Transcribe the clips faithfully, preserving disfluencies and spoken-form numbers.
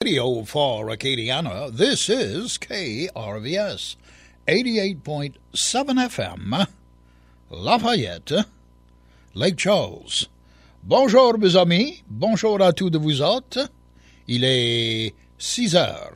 Radio for Acadiana, this is K R V S, eighty-eight point seven F M, Lafayette, Lake Charles. Bonjour mes amis, bonjour à tous de vous autres, il est six heures.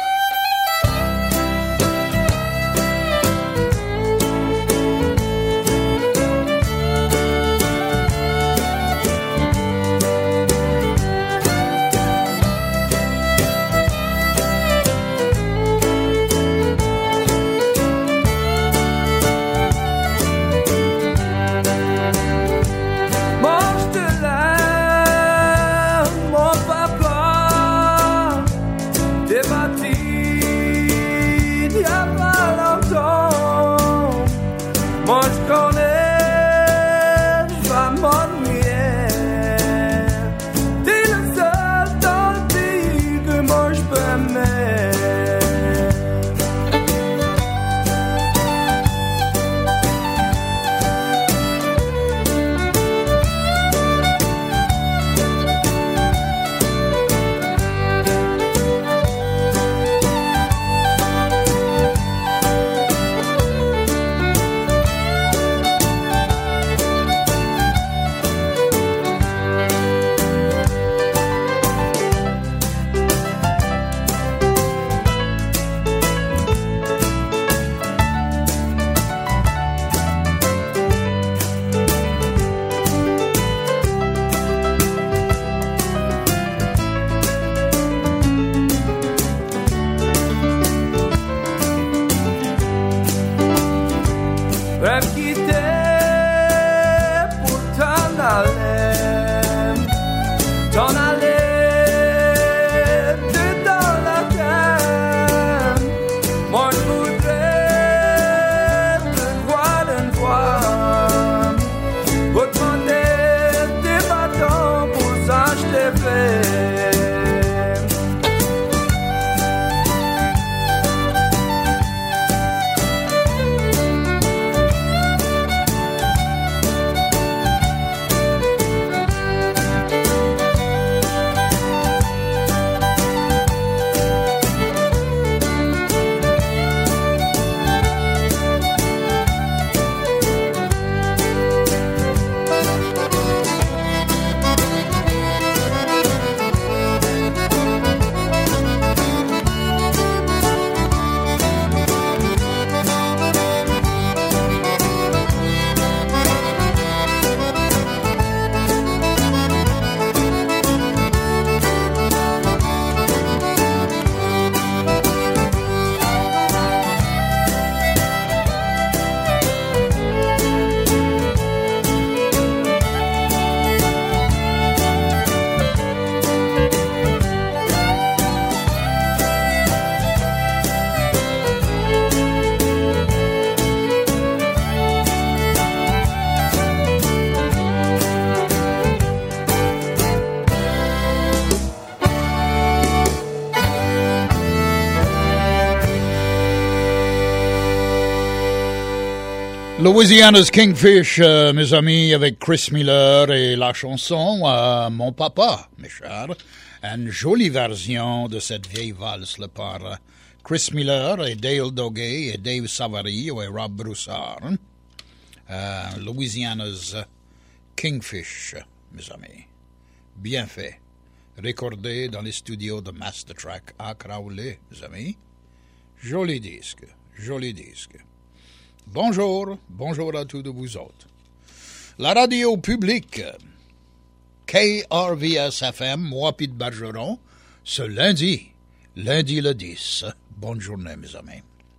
Louisiana's Kingfish, euh, mes amis, avec Chris Miller et la chanson euh, Mon Papa, mes chers. Une jolie version de cette vieille valse là, par euh, Chris Miller et Dale Doggett et Dave Savary et Rob Broussard. Hein? Euh, Louisiana's Kingfish, mes amis. Bien fait. Recordé dans les studios de Master Track à Crowley, mes amis. Joli disque, joli disque. Bonjour, bonjour à tous de vous autres. La radio publique, K R V S F M, moi Pete Bergeron, ce lundi, lundi le dix. Bonne journée, mes amis.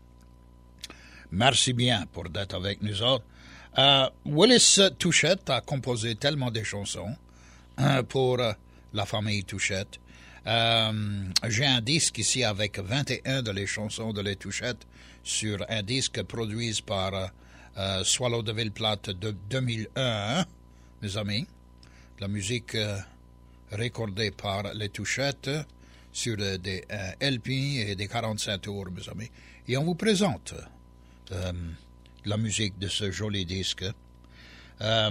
Merci bien pour d'être avec nous autres. Euh, Willis Touchette a composé tellement de chansons euh, pour euh, la famille Touchette. Euh, j'ai un disque ici avec vingt et un de les chansons de les Touchettes sur un disque produit par euh, euh, Swallow de Ville-Plate de deux mille un, hein, mes amis. La musique euh, recordée par les Touchettes sur euh, des euh, L P et des quarante-cinq tours, mes amis. Et on vous présente euh, la musique de ce joli disque. Euh,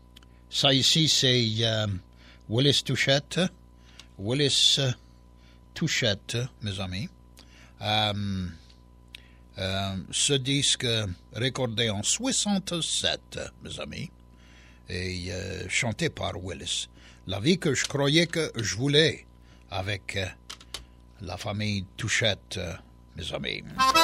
ça ici, c'est euh, Willis Touchette. Willis Touchette, mes amis. Euh, euh, ce disque recordé en soixante-sept, mes amis, et euh, chanté par Willis. La vie que je croyais que je voulais avec euh, la famille Touchette, euh, mes amis.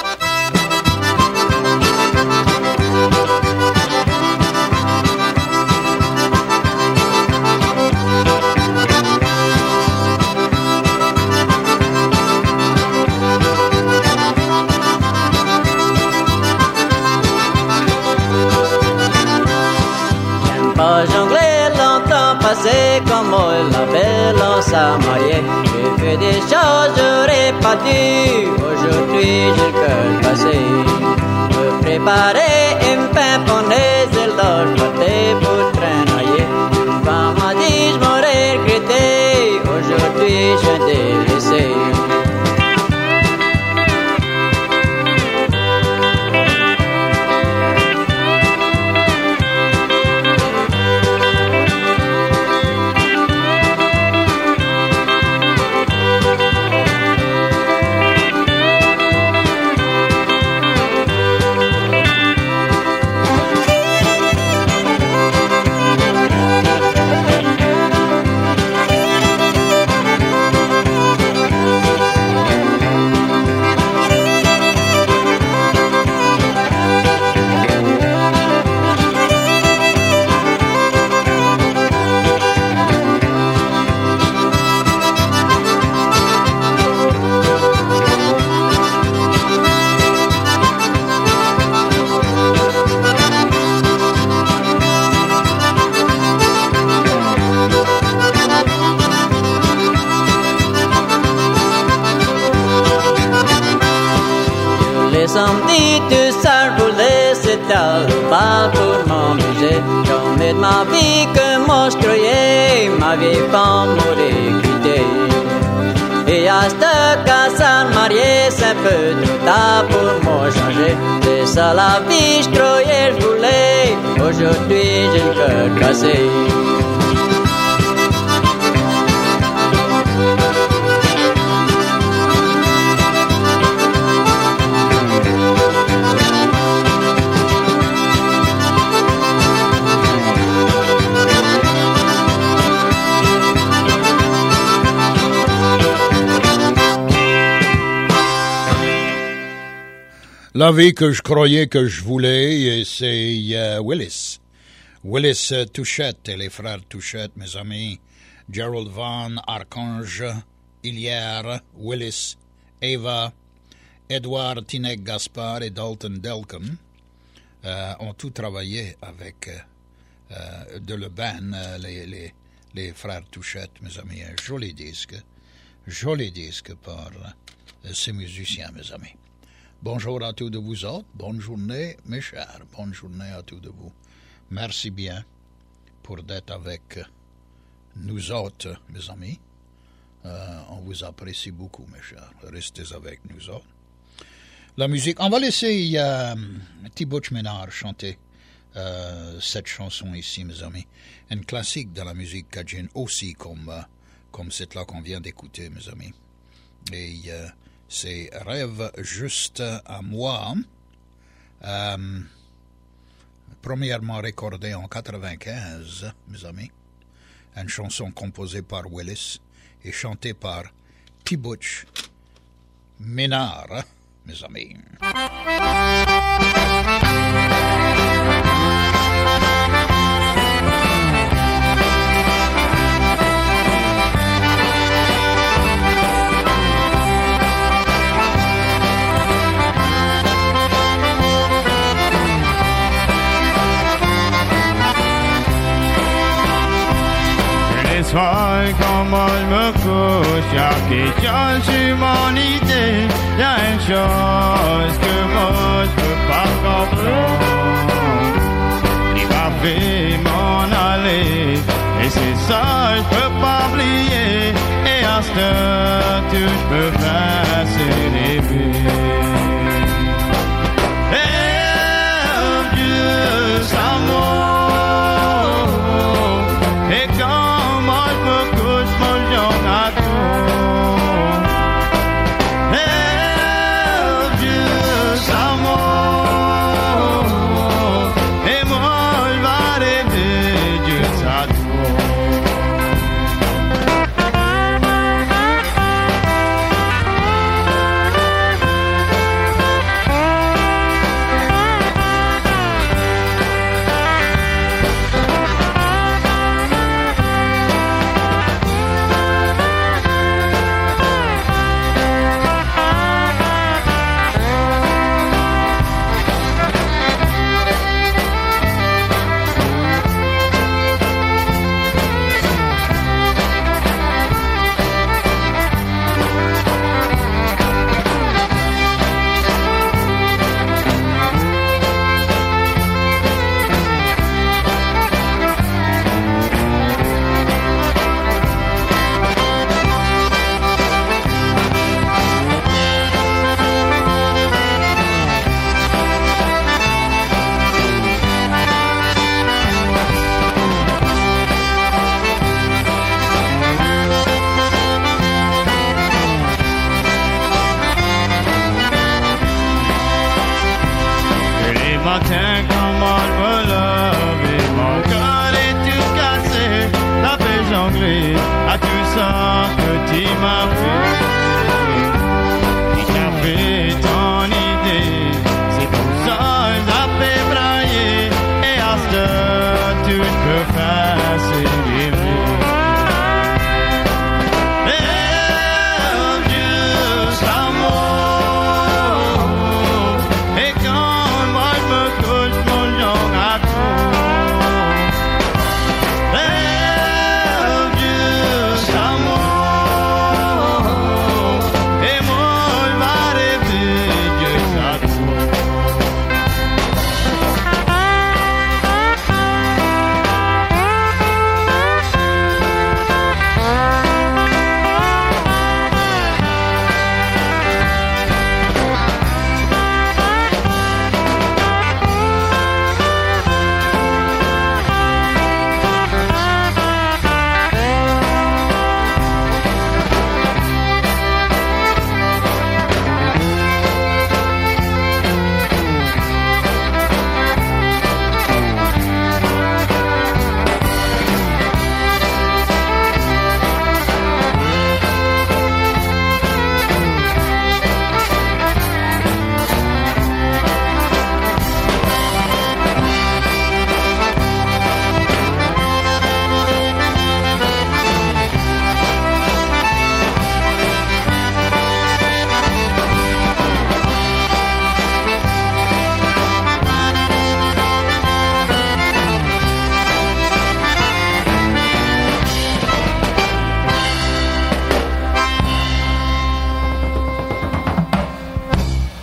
Pas jongler longtemps passé comme moi la belle on s'est marié. J'ai fait des choses j'aurais pas dû. Aujourd'hui j'ai le cœur cassé. Me préparer et me pimponner, c'est là je partais pour traînailler. Une femme m'a dit je m'aurais regretté. Aujourd'hui je t'ai laissé. Samedi, tout ça roulait, c'était le bal pour m'amuser. Jamais de ma vie que moi je croyais, ma vieille femme m'aurait quitté. Et à ce cas, ça marié, c'est un peu trop tard pour moi changer. C'est ça la vie, je croyais, je voulais. Aujourd'hui, j'ai le cœur cassé. La vie que je croyais que je voulais, c'est uh, Willis. Willis uh, Touchette et les frères Touchette, mes amis. Gerald Vaughan, Archange, Hilliard, Willis, Eva, Edward Tinek Gaspard et Dalton Delcom uh, ont tout travaillé avec uh, uh, de le band, uh, les, les, les frères Touchette, mes amis. Un joli disque, joli disque par uh, ces musiciens, mes amis. Bonjour à tous de vous autres, bonne journée mes chers, bonne journée à tous de vous. Merci bien pour d'être avec nous autres, mes amis. Euh, on vous apprécie beaucoup, mes chers. Restez avec nous autres. La musique, on va laisser euh, Thibaut Ménard chanter euh, cette chanson ici, mes amis. Un classique de la musique cajun aussi, comme, euh, comme cette là qu'on vient d'écouter, mes amis. Et... Euh, c'est Rêve juste à moi, euh, premièrement recordé en quatre-vingt-quinze, mes amis, une chanson composée par Willis et chantée par Thibaut Ménard, mes amis. soir, quand moi je me couche, y'a quelque chose sur mon idée, y'a une chose que moi je peux pas comprendre. Il va faire m'en aller, et c'est ça je peux pas oublier, et à ce temps tout je peux faire c'est les vies. Et juste à moi.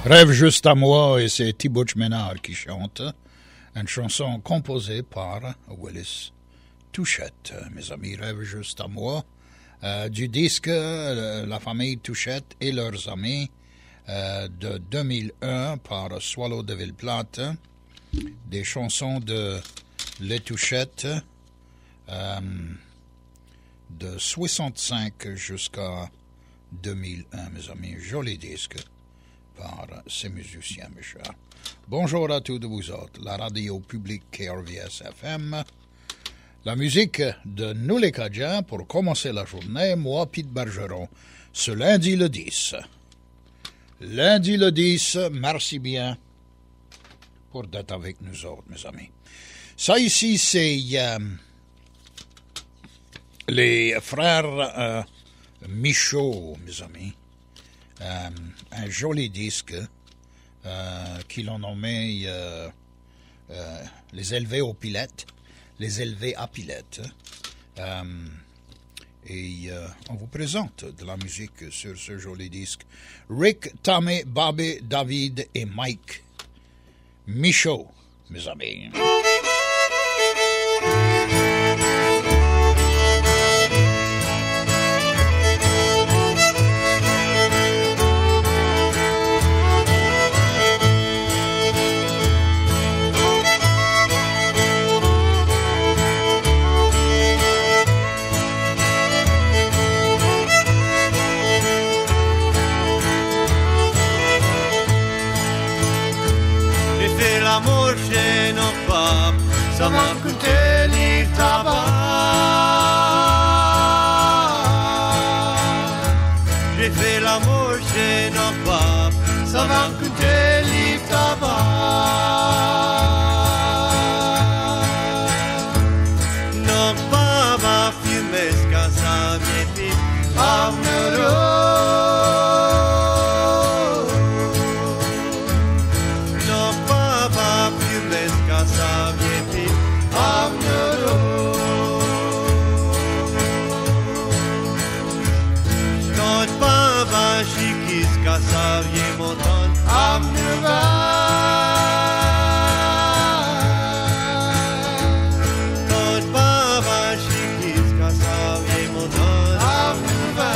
Rêve juste à moi, et c'est Thibaut Ménard qui chante. Une chanson composée par Willis Touchette. Mes amis, Rêve juste à moi. Euh, du disque euh, La famille Touchette et leurs amis euh, de deux mille un par Swallow de Villeplate. Des chansons de Les Touchettes euh, de soixante-cinq jusqu'à deux mille un, mes amis. Joli disque par ces musiciens, mes chers. Bonjour à tous de vous autres. La radio publique K R V S F M. La musique de Nous les Cadiens pour commencer la journée, moi, Pete Bergeron, ce lundi le dix. Lundi le dix, merci bien pour d'être avec nous autres, mes amis. Ça ici, c'est euh, les frères euh, Michaud, mes amis. Euh, un joli disque euh, qu'ils ont nommé euh, euh, Les élevés aux pilettes. Les élevés à pilettes. Euh, et euh, on vous présente de la musique sur ce joli disque. Rick, Tommy, Bobby, David et Mike Michaud, mes amis. Chez nos papes, ça m'a coûté livre tabac. J'ai fait l'amour chez nos papes, ça m'a coûté livre tabac. Nos papes a fumé ce qu'à sa vieille à Neuro. Savie montan am nuva Tot baba shikis ka savie montan am nuva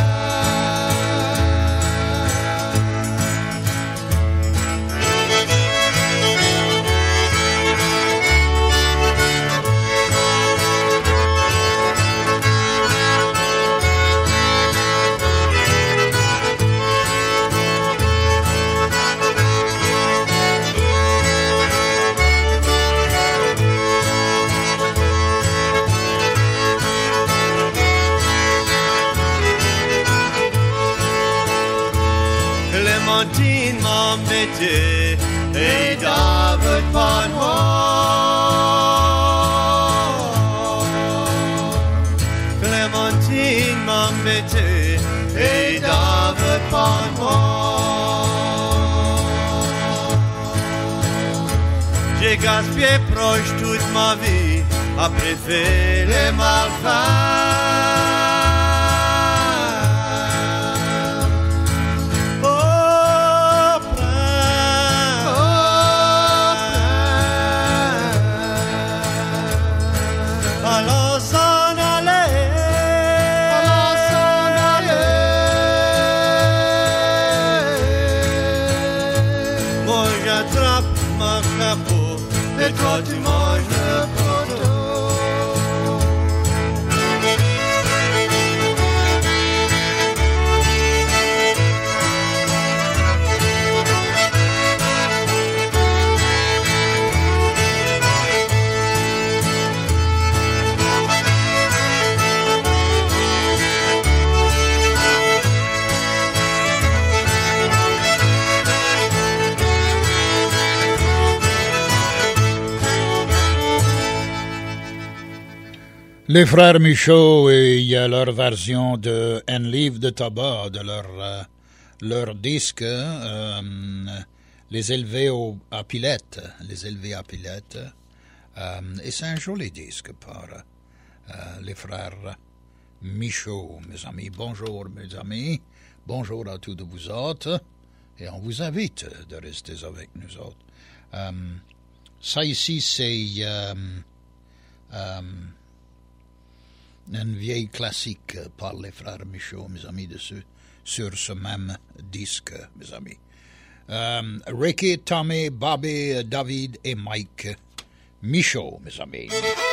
Clémentine m'embêtait et David pas moi. Clémentine m'embêtait et David pas moi. J'ai gaspillé proche toute ma vie à préférer les malfaits. Et toi tu manges le poteau. Les frères Michaud, et il y a leur version de Un livre de tabac, de leur, euh, leur disque, euh, Les élevés au, à Pilette, Les élevés à Pilette. Euh, et c'est un joli disque par euh, les frères Michaud, mes amis. Bonjour, mes amis. Bonjour à tous de vous autres. et on vous invite de rester avec nous autres. Um, ça ici, c'est um, um, une vieille classique par les frères Michaud, mes amis, dessus, sur ce même disque, mes amis. Um, Ricky, Tommy, Bobby, David et Mike Michaud, mes amis.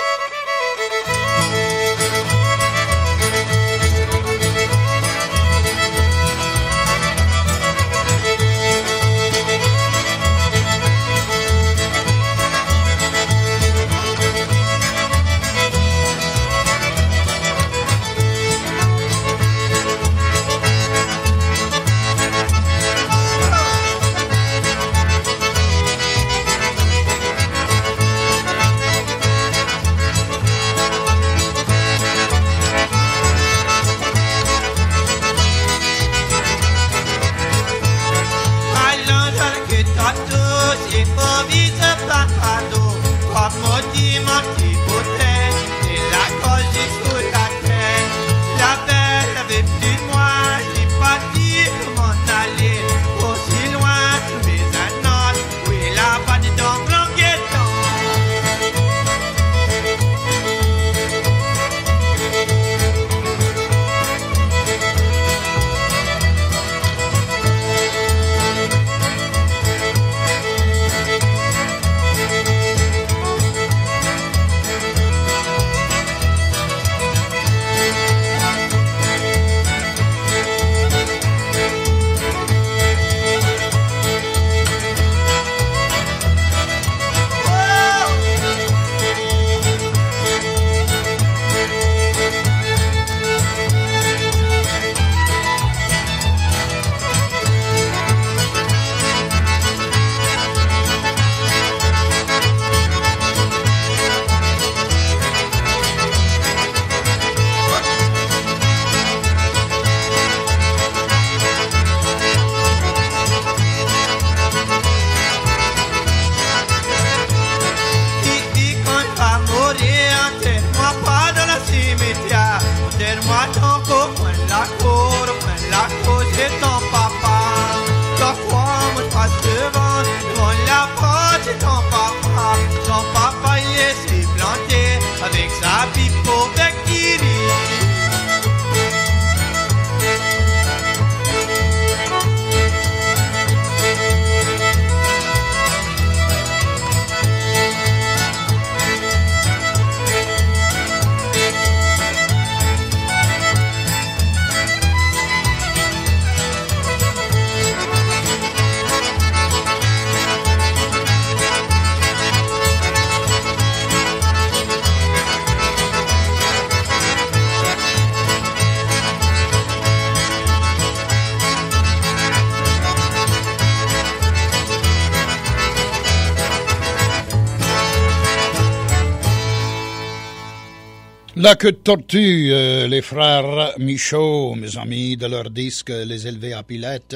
La queue de tortue, euh, les frères Michaud, mes amis, de leur disque Les Élevés à Pilette,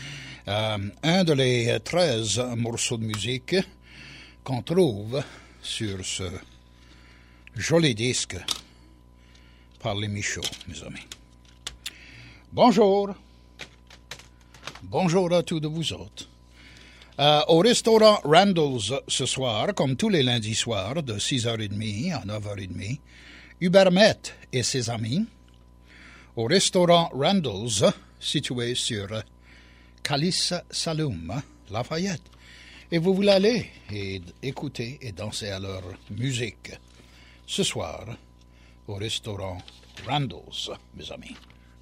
euh, un de les treize morceaux de musique qu'on trouve sur ce joli disque par les Michaud, mes amis. Bonjour. Bonjour à tous de vous autres. Euh, au restaurant Randall's ce soir, comme tous les lundis soirs, de six heures trente à neuf heures trente, Hubert Met et ses amis, au restaurant Randall's, situé sur Calice Saloum, Lafayette. Et vous voulez aller et écouter et danser à leur musique ce soir au restaurant Randall's, mes amis.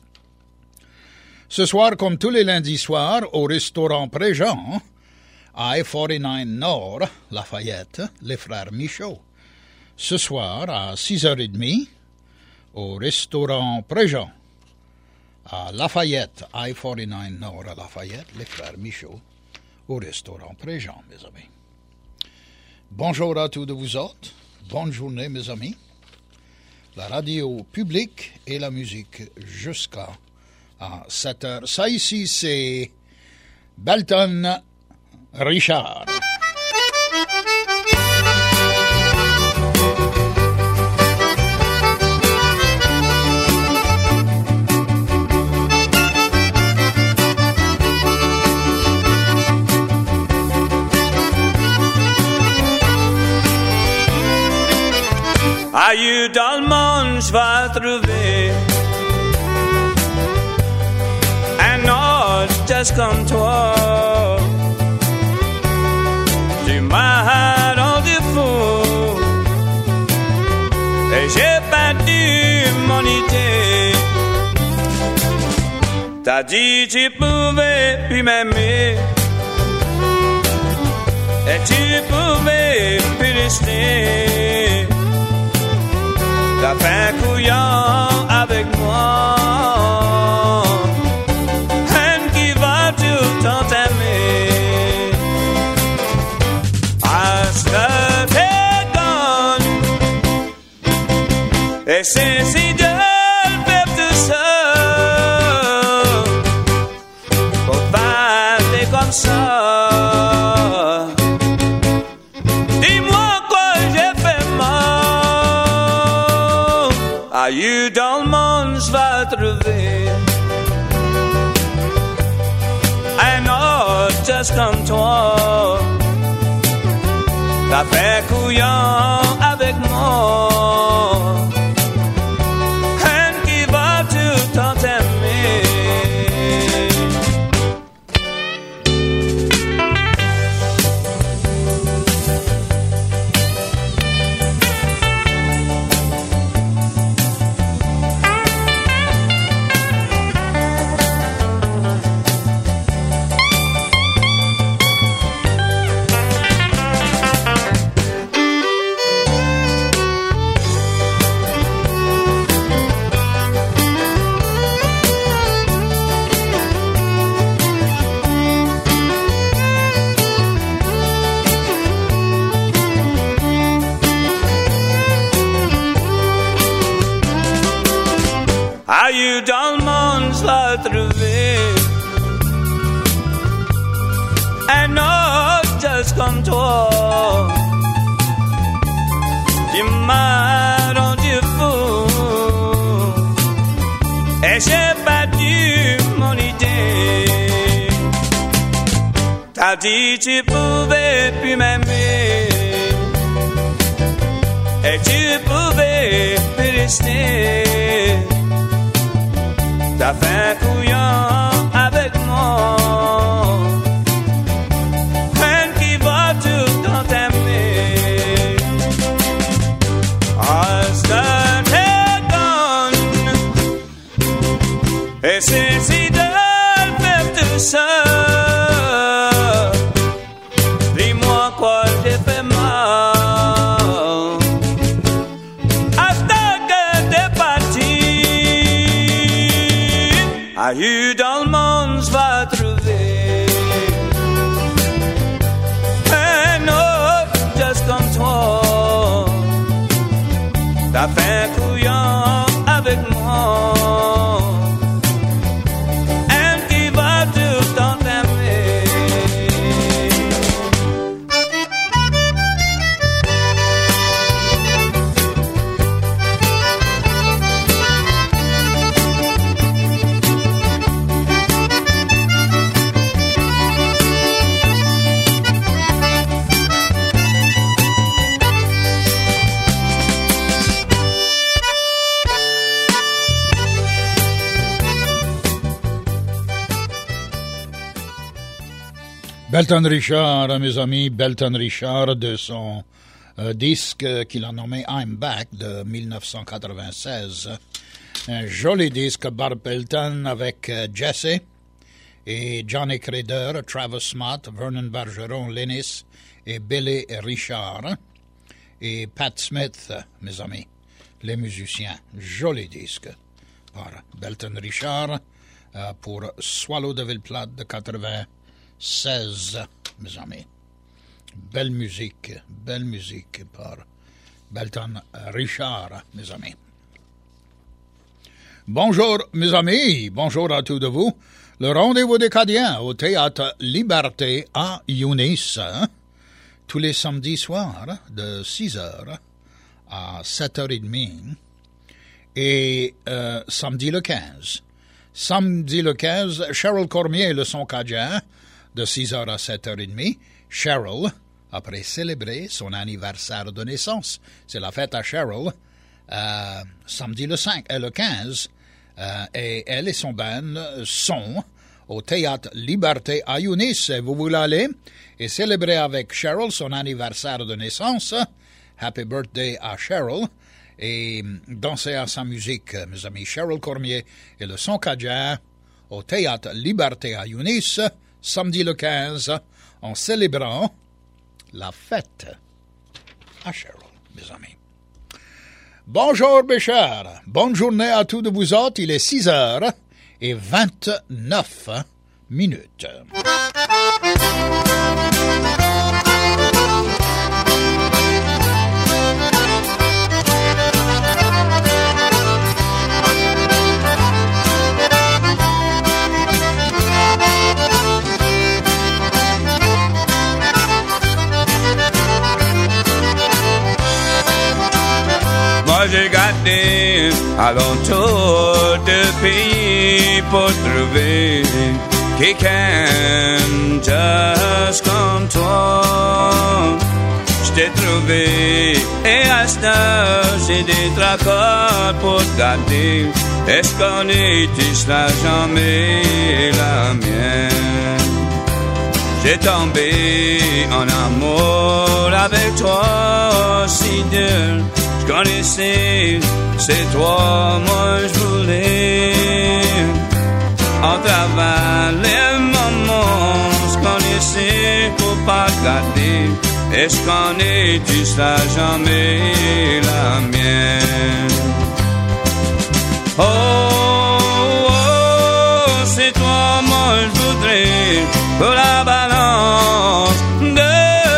Ce soir, comme tous les lundis soirs, au restaurant Préjean, à I quarante-neuf Nord, Lafayette, les frères Michaud. Ce soir, à six heures trente, au restaurant Préjean, à Lafayette, I quarante-neuf Nord, à Lafayette, les frères Michaud, au restaurant Préjean, mes amis. Bonjour à tous de vous autres. Bonne journée, mes amis. La radio publique et la musique jusqu'à à sept heures. Ça ici, c'est Belton Richard. Ailleurs dans le monde, je vais trouver un autre juste comme toi. Tu m'as rendu fou et j'ai perdu mon idée. T'as dit tu pouvais plus m'aimer et tu pouvais plus rester. T'as fait un couillon avec moi, un qui va tout le temps t'aimer. Parce que t'es gone, et c'est si de le faire tout seul, faut pas être comme ça. Ailleurs dans le monde, je vais trouver un autre juste comme toi. T'as fait couillon avec moi, un qui va tout le temps t'aimer. Ailleurs dans le monde, je vais trouver un autre juste comme toi. Tu m'as rendu fou et j'ai perdu mon idée. T'as dit tu pouvais plus m'aimer et tu pouvais plus rester. T'as fait un couillon avec moi, un qui va tout le temps t'aimer. Parce que t'es gone, et c'est si de le faire tout seul. Dis-moi quoi j'ai fait mal. Ailleurs dans le monde, je vais trouver un autre juste comme toi. T'as fait un couillon avec moi, un qui va tout le temps t'aimer. Belton Richard, mes amis, Belton Richard de son euh, disque qu'il a nommé I'm Back de dix-neuf cent quatre-vingt-seize. Un joli disque, Bob Belton avec euh, Jesse et Johnny Crader, Travis Smart, Vernon Bergeron, Lennis et Billy Richard et Pat Smith, mes amis, les musiciens. Joli disque par Belton Richard euh, pour Swallow de Ville-Plate de quatre-vingt-seize, mes amis. Belle musique, belle musique par Belton Richard, mes amis. Bonjour, mes amis, bonjour à tous de vous. Le rendez-vous des Cadiens au Théâtre Liberté à Younis, hein? Tous les samedis soirs de six heures à sept heures trente et euh, samedi le quinze. Samedi le quinze, Cheryl Cormier, le son cadien, de six heures à sept heures trente. Cheryl, après célébrer son anniversaire de naissance, c'est la fête à Cheryl, euh, samedi le cinq et le quinze. Euh, et elle et son band sont au Théâtre Liberté à Younis. Vous voulez aller et célébrer avec Cheryl son anniversaire de naissance. Happy birthday à Cheryl. Et danser à sa musique, mes amis. Cheryl Cormier et le son Cajun au Théâtre Liberté à Younis, samedi le quinze, en célébrant la fête à Cheryl, mes amis. Bonjour, mes chers. Bonne journée à tous de vous autres. Il est six heures et vingt-neuf minutes. Moi j'ai gardé alentour de pays pour trouver quelqu'un juste comme toi. Je t'ai trouvé et à ce temps j'ai des tracas pour te garder. Est-ce qu'on est tous là jamais la mienne? J'ai tombé en amour avec toi si dur. Je connaissais, c'est toi, moi je voulais. En travers les moments, je connaissais pour pas garder. Et je connais, tu seras jamais la mienne. Oh, oh, c'est toi, moi je voudrais pour la balance de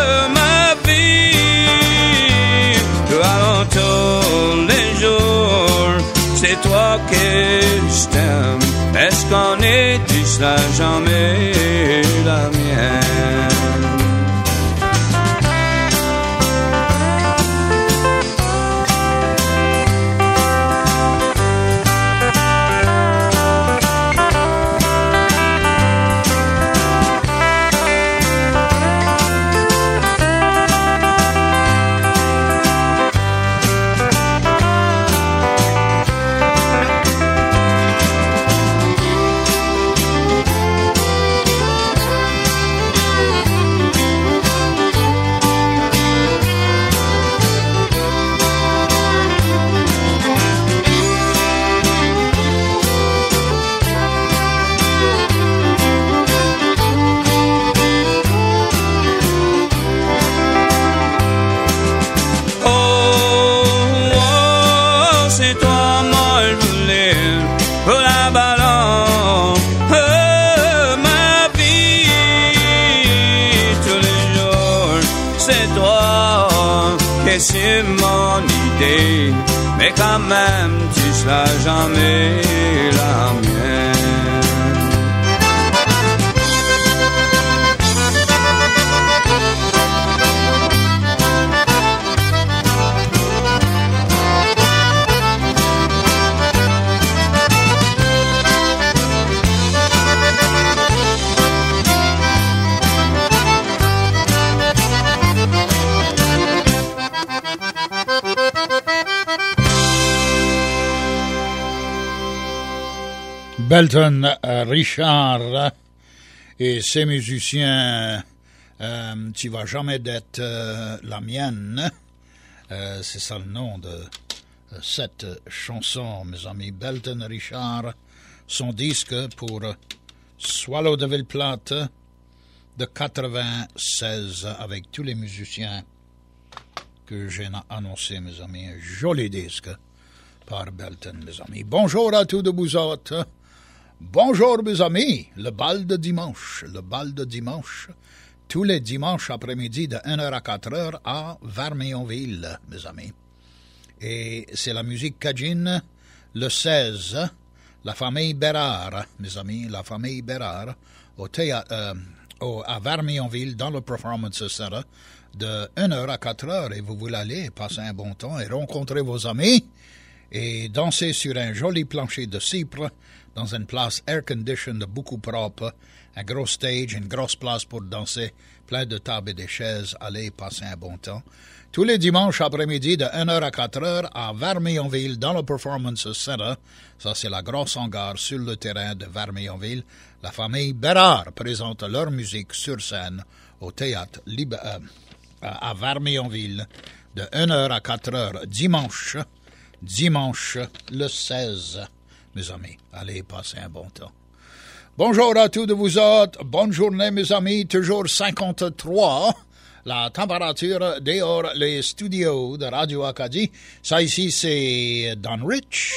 tous les jours, c'est toi que je t'aime. Est-ce qu'on est, tu seras jamais la mienne? C'est mon idée, mais quand même tu seras jamais la mienne. Belton Richard et ses musiciens, euh, tu vas jamais d'être euh, la mienne. Euh, c'est ça le nom de euh, cette chanson, mes amis. Belton Richard, son disque pour Swallow de Ville-Plate de quatre-vingt-seize avec tous les musiciens que j'ai annoncés, mes amis. Un joli disque par Belton, mes amis. Bonjour à tous de vous autres. Bonjour, mes amis. Le bal de dimanche. Le bal de dimanche. Tous les dimanches après-midi de une heure à quatre heures à Vermionville, mes amis. Et c'est la musique cajun. Le seize, la famille Bérard, mes amis, la famille Bérard, au théâtre, euh, au, à Vermionville, dans le Performance Center, de une heure à quatre heures. Et vous voulez aller passer un bon temps et rencontrer vos amis et danser sur un joli plancher de cypre dans une place air-conditioned beaucoup propre, un gros stage, une grosse place pour danser, plein de tables et de chaises, aller passer un bon temps. Tous les dimanches après-midi de une heure à quatre heures à Vermeyonville dans le Performance Center. Ça, c'est la grosse hangar sur le terrain de Vermeyonville. La famille Bérard présente leur musique sur scène au théâtre Libre, euh, à Vermeyonville de une heure à quatre heures dimanche, dimanche le seize. Mes amis, allez passer un bon temps. Bonjour à tous de vous autres. Bonne journée, mes amis. Toujours cinquante-trois. La température dehors les studios de Radio Acadie. Ça ici, c'est Don Rich.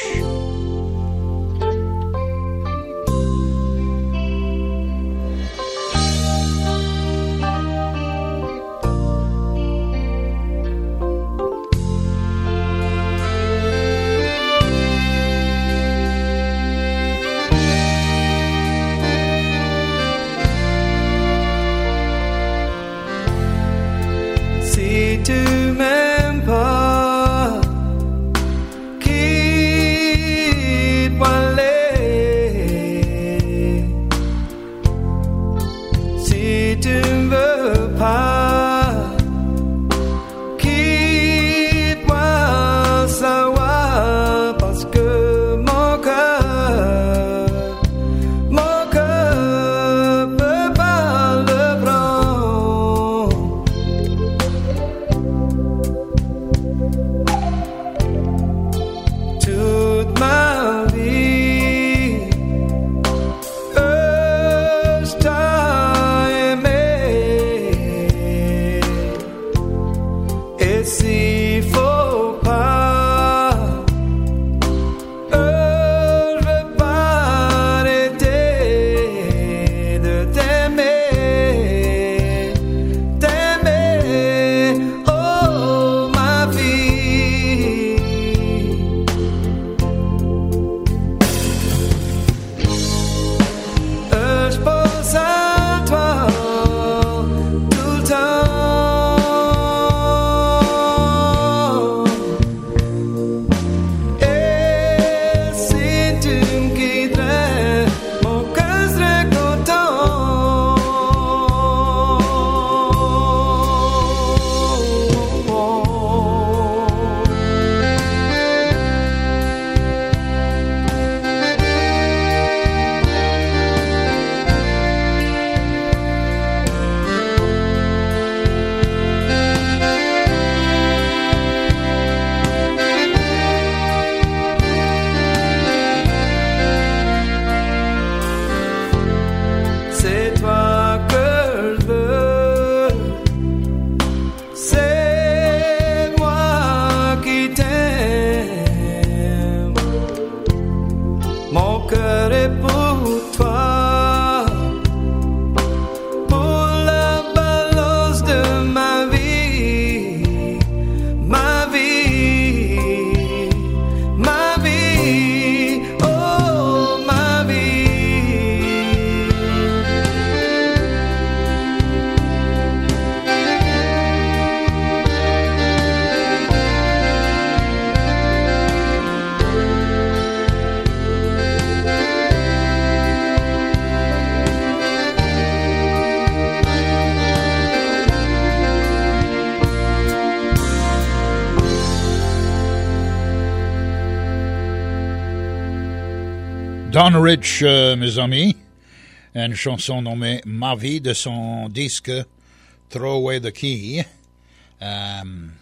Don Rich, euh, mes amis, une chanson nommée Ma vie de son disque Throw Away the Key, euh,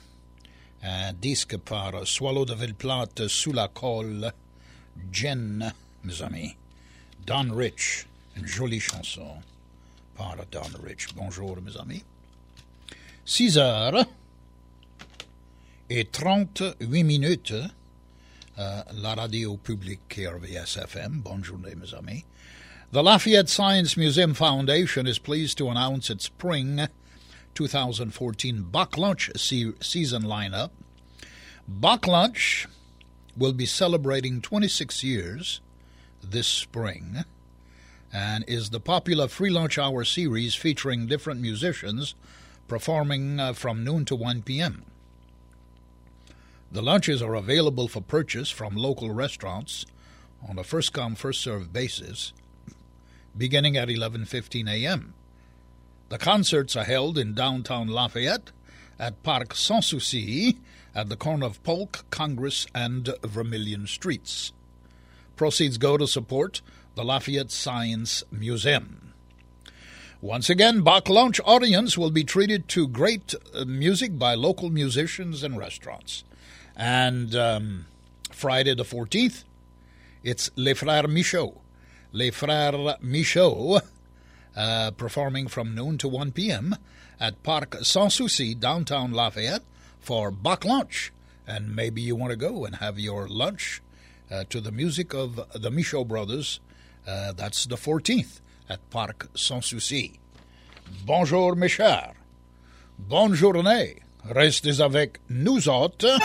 un disque par Swallow de Villeplate sous la colle, Jen, mes amis. Don Rich, une jolie chanson par Don Rich. Bonjour, mes amis. six heures et trente-huit minutes. Uh, la radio publique K R V S F M. Bonne journée, mes amis. The Lafayette Science Museum Foundation is pleased to announce its spring twenty fourteen Bach Lunch se- season lineup. Bach Lunch will be celebrating twenty-six years this spring and is the popular free lunch hour series featuring different musicians performing uh, from noon to one p.m. The lunches are available for purchase from local restaurants on a first-come, first-served basis, beginning at eleven fifteen a.m. The concerts are held in downtown Lafayette at Parc Sans Souci at the corner of Polk, Congress, and Vermilion Streets. Proceeds go to support the Lafayette Science Museum. Once again, Bach Lunch audience will be treated to great uh, music by local musicians and restaurants. And um, Friday the fourteenth, it's Les Frères Michaud. Les Frères Michaud uh, performing from noon to one p.m. at Parc Sans Souci, downtown Lafayette, for Bach Lunch. And maybe you want to go and have your lunch uh, to the music of the Michaud brothers. Uh, that's the fourteenth at Parc Sans Souci. Bonjour, mes chers. Bonne journée. Restez avec nous autres.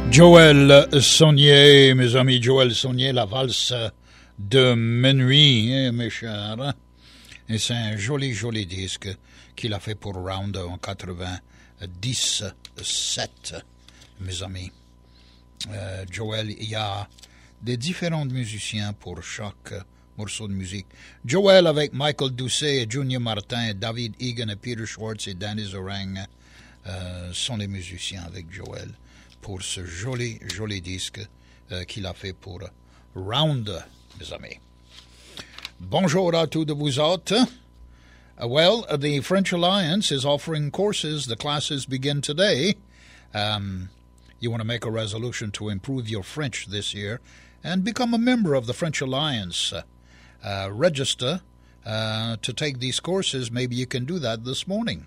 Joël Saunier, mes amis, Joël Saunier, la valse de minuit, hein, mes chers. Et c'est un joli, joli disque qu'il a fait pour Round en quatre-vingt-dix-sept, mes amis. Euh, Joël, il y a des différents musiciens pour chaque morceau de musique. Joël avec Michael Doucet et Junior Martin, David Egan et Peter Schwartz et Danny Zorang euh, sont les musiciens avec Joël pour ce joli, joli disque euh, qu'il a fait pour Round, mes amis. Bonjour à tous de vous autres. Uh, well, uh, the French Alliance is offering courses. The classes begin today. Um, you want to make a resolution to improve your French this year and become a member of the French Alliance. Uh, uh, register uh, to take these courses. Maybe you can do that this morning.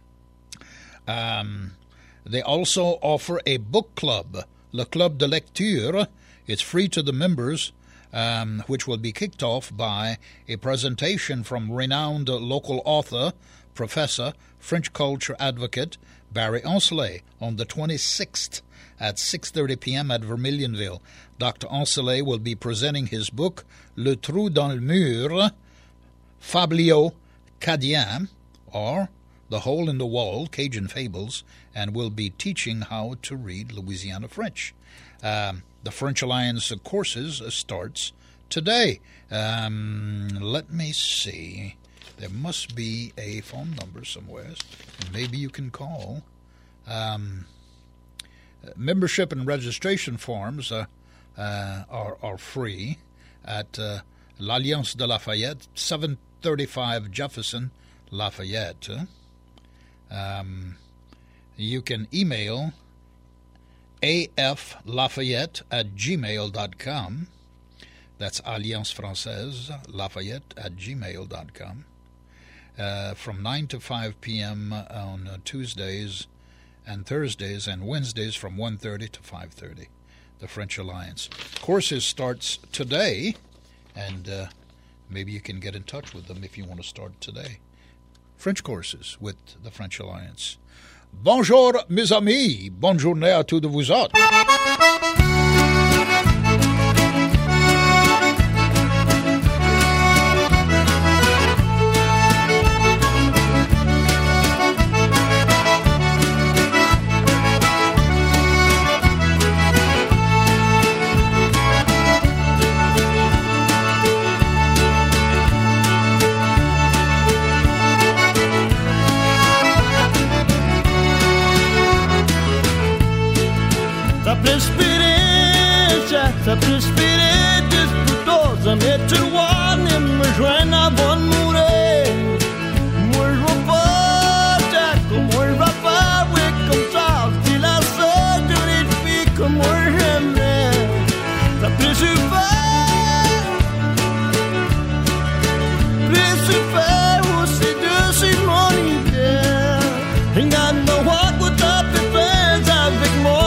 Um, they also offer a book club, Le Club de Lecture. It's free to the members, um, which will be kicked off by a presentation from renowned local author, professor, French culture advocate, Barry Ancelet, on the twenty-sixth at six thirty p.m. at Vermilionville. Doctor Ancelet will be presenting his book, Le Trou dans le Mur, Fabliaux Cadien, or The Hole in the Wall, Cajun Fables, and will be teaching how to read Louisiana French. Um, the French Alliance courses starts today. Um, let me see. There must be a phone number somewhere, and maybe you can call. Um, membership and registration forms uh, uh, are, are free at uh, l'Alliance de Lafayette, seven thirty-five Jefferson, Lafayette. Um, you can email aflafayette at gmail dot com. That's Alliance Française Lafayette at gmail dot com. Uh, from nine to five p.m. on uh, Tuesdays and Thursdays, and Wednesdays from one thirty to five thirty. The French Alliance. Courses starts today, and uh, maybe you can get in touch with them if you want to start today. French courses with the French Alliance. Bonjour, mes amis. Bonne journée à tous de vous autres. Ça peut espérer disputose, mais tu vois, ne me joigne avant de mourir. Moi, je vois pas Jack, moi, je vois pas, oui, comme ça. C'est la seule de les filles que moi j'aimais. Ça peut suffire, peut suffire aussi dessus mon idée. Regarde, me voir que t'as fait friends avec moi.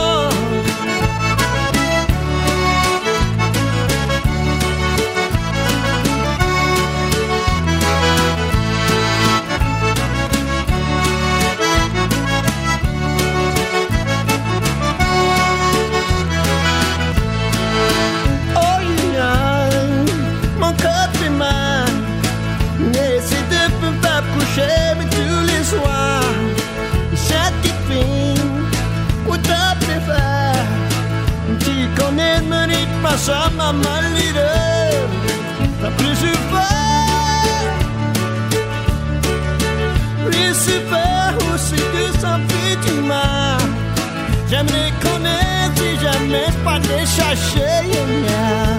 Mais tous les soirs, chaque film, où t'as pu faire, tu connais le rythme, ça m'a mal l'idée, t'as plus super, plus super, aussi que ça fait du mal. J'aimerais connaître si jamais pas les chercher, yeah.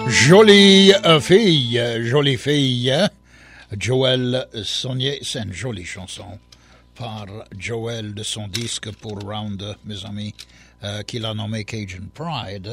Jolie euh, fille, jolie fille, Joël Saunier, c'est une jolie chanson par Joël de son disque pour Round, mes amis, euh, qu'il a nommé Cajun Pride.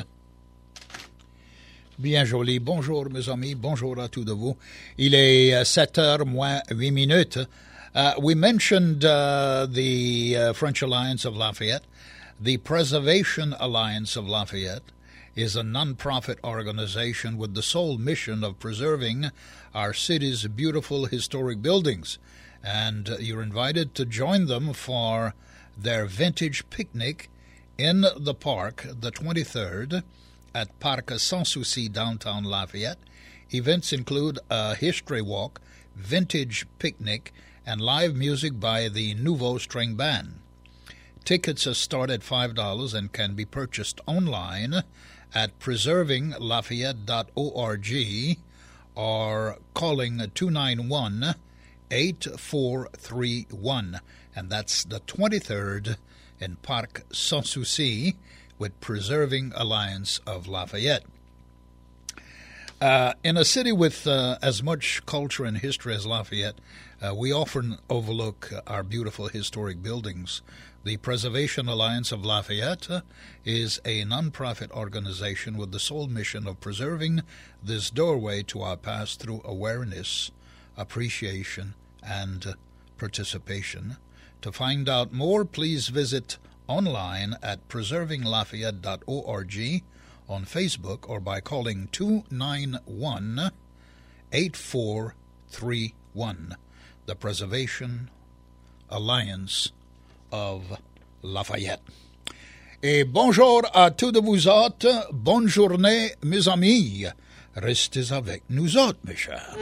Bien joli. Bonjour, mes amis. Bonjour à tous de vous. Il est sept heures moins huit minutes. Uh, we mentioned uh, the uh, French Alliance of Lafayette. The Preservation Alliance of Lafayette is a non-profit organization with the sole mission of preserving our city's beautiful historic buildings. And uh, you're invited to join them for their vintage picnic in the park the twenty-third at Parc Sans Souci, downtown Lafayette. Events include a history walk, vintage picnic, and live music by the Nouveau String Band. Tickets start at five dollars and can be purchased online at preserving lafayette dot org or calling two nine one, eight four three one. And that's the twenty-third in Parc Sans Souci with Preserving Alliance of Lafayette. Uh, in a city with uh, as much culture and history as Lafayette, uh, we often overlook our beautiful historic buildings. The Preservation Alliance of Lafayette uh, is a nonprofit organization with the sole mission of preserving this doorway to our past through awareness, appreciation, and uh, participation. To find out more, please visit online at preserving lafayette dot org, on Facebook, or by calling two nine one, eight four three one. The Preservation Alliance of Lafayette. Et bonjour à tous de vous autres. Bonne journée, mes amis. Restez avec nous autres, mes chers.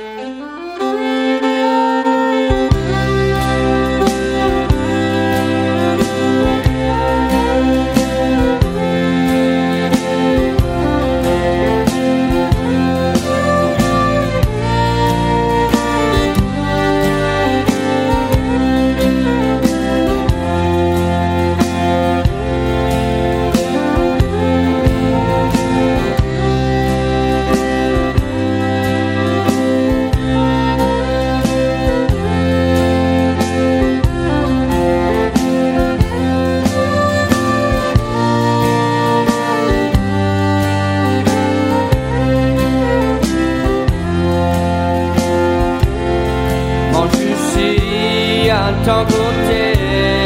Ton côté,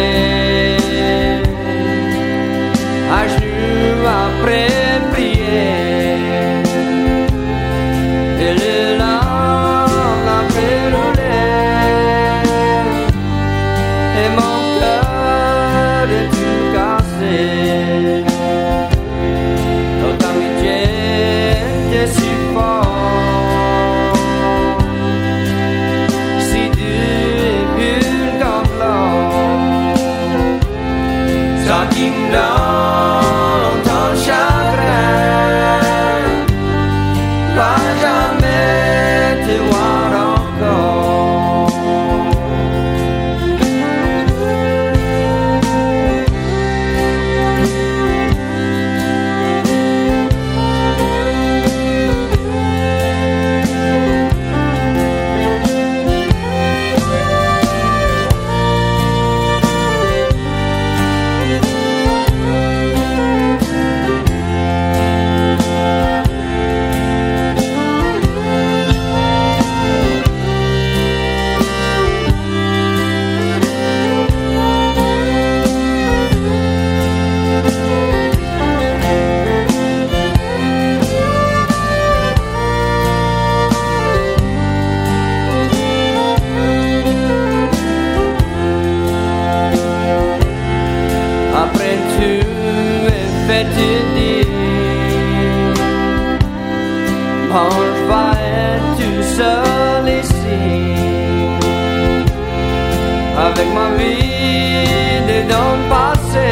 à genoux après prier, et le larmes après rouler, et mon cœur est tout cassé. Notre amitié est si forte. Dans ton chagrin, pas jamais te voir encore. Je vais être tout seul ici, avec ma vie dedans le passé,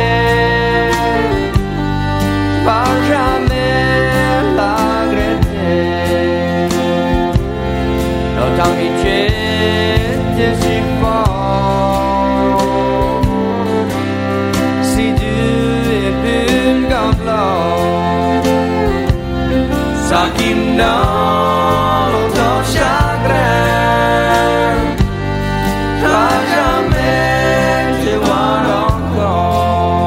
pas jamais la regretter. Notre amitié était si forte, si dur et pur comme l'or. ça qui me donne ton chagrin, à jamais te voir encore.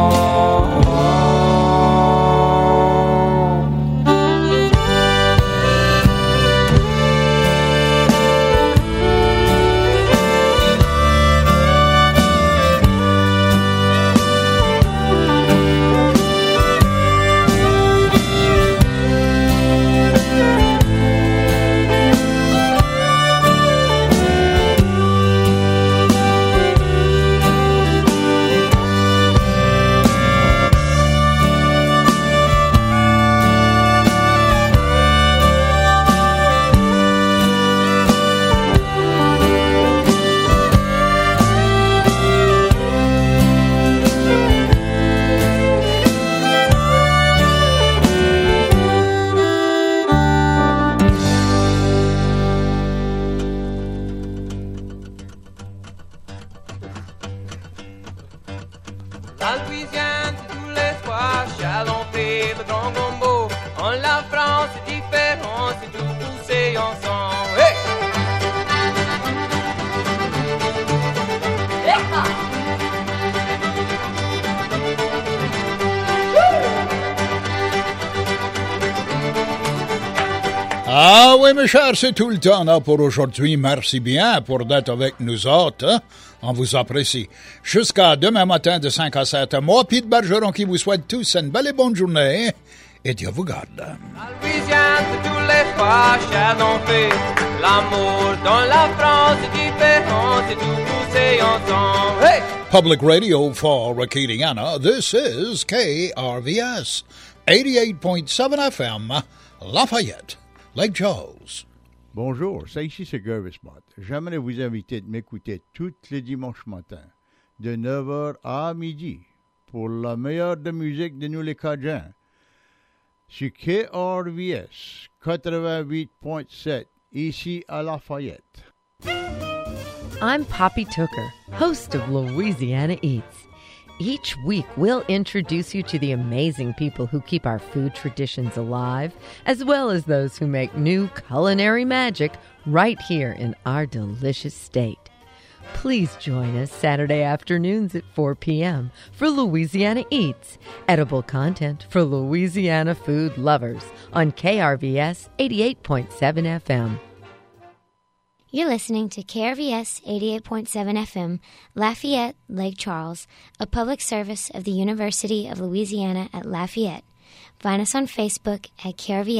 La Louisiane, c'est tous les soirs, Chalon-Pé, le Grand Gombo. En la France, c'est différent, c'est tout poussé ensemble. Hey! Ah oui, mes chers, c'est tout le temps là pour aujourd'hui. Merci bien pour d'être avec nous autres. Hein? On vous apprécie. Jusqu'à demain matin de cinq à sept. Moi, Pete Bergeron, qui vous souhaite tous une belle et bonne journée. Et Dieu vous garde. La Louisiane, c'est tous les soirs, Chalon-Pé. L'amour dans la France, c'est différent, c'est tout poussé ensemble. Hey! Public Radio for Acadiana. This is K R V S eighty-eight point seven F M, Lafayette, Lake Charles. Bonjour, c'est ici c'est Gervis Mott. J'aimerais vous inviter de m'écouter tous les dimanches matins, de neuf heures à midi, pour la meilleure de musique de nous les Cajuns, sur K R V S eighty-eight point seven, ici à Lafayette. I'm Poppy Tooker, host of Louisiana Eats. Each week, we'll introduce you to the amazing people who keep our food traditions alive, as well as those who make new culinary magic right here in our delicious state. Please join us Saturday afternoons at four p.m. for Louisiana Eats, edible content for Louisiana food lovers on K R V S eighty-eight point seven F M. You're listening to K R V S eighty-eight point seven F M, Lafayette, Lake Charles, a public service of the University of Louisiana at Lafayette. Find us on Facebook at K R V S.